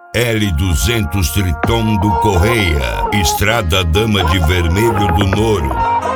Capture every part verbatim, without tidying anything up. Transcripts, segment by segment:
L duzentos Triton do Correia, Estrada Dama de Vermelho do Noro.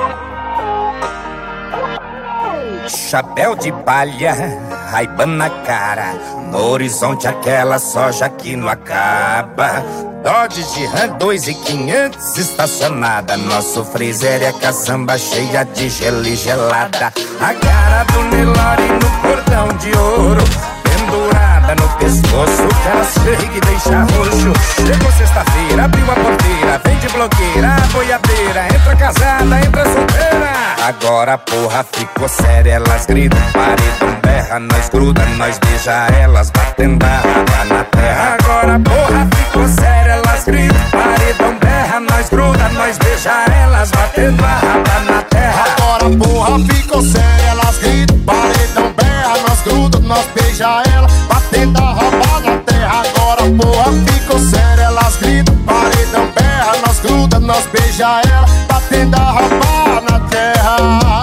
Chapéu de palha, Ray-Ban na cara, no horizonte aquela soja que não acaba. Dodge de Ram dois mil e quinhentos estacionada, nosso freezer é caçamba cheia de gelo e gelada. A cara do Nelore no cordão de ouro, pendurada no pescoço, que ela chega e deixa roxo. Chegou sexta-feira, abriu a porteira, vem de blogueira, a boiadeira, entra casada, entra solteira. Agora a porra ficou séria, elas gritam, paredão berra, nós gruda, nós beija elas, batendo a raba na terra. Agora a porra ficou séria, elas gritam, paredão berra, nós gruda, nós beija elas, batendo a raba na terra. Agora a porra ficou séria, elas gritam, paredão berra, nós gruda, nós beija ela, batendo a raba na terra. Agora a porra ficou séria, elas gritam, paredão berra, nós gruda, nós beija ela, batendo a raba na terra.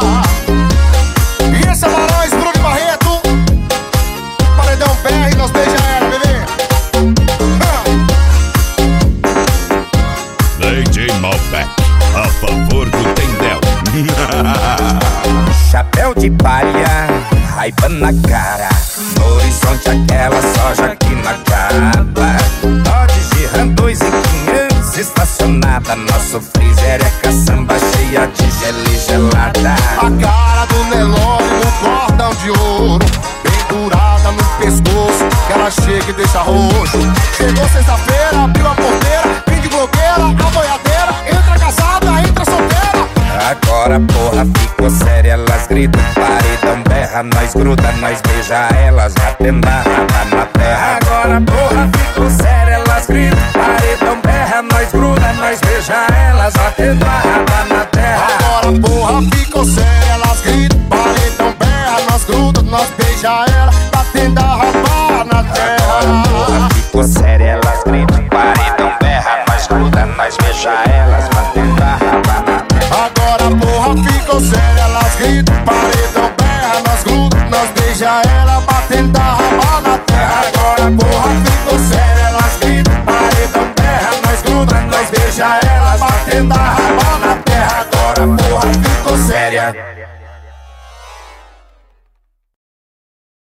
E esse é Barões, Bruno e Barreto, paredão berra e nós beija ela, bebê. D J Malbec, a favor do Tendel. Chapéu de palha, Ray-Ban na cara, no horizonte aquela soja que não acaba. Dodge de Ram dois mil e quinhentos estacionada, nosso freezer é caçamba cheia de gelo e gelada. A cara do Nelore no cordão de ouro, pendurada no pescoço, que ela chega e deixa roxo. Chegou sexta-feira, abriu a porteira, vem de blogueira, a boiadeira, entra casada, entra solteira. Agora a porra ficou séria, elas gritam, paredão berra, nós gruda, nós beija elas, batendo a raba na terra. Agora a porra ficou séria, elas gritam, paredão berra, nós gruda, nós beija elas, batendo a raba na terra. Agora a porra ficou séria, elas gritam, paredão berra, nós gruda, nós beija ela, batendo a raba na terra. Agora a porra ficou séria, elas gritam, paredão berra, nós gruda, nós beija elas, batendo a raba na terra. Agora a porra ficou séria, elas gritam, paredão berra, nós gruda, nós beija ela, batendo a raba na terra. Agora a porra ficou séria, elas gritam, paredão berra, nós gruda, nós beija elas, batendo a raba na terra. Agora a porra ficou séria.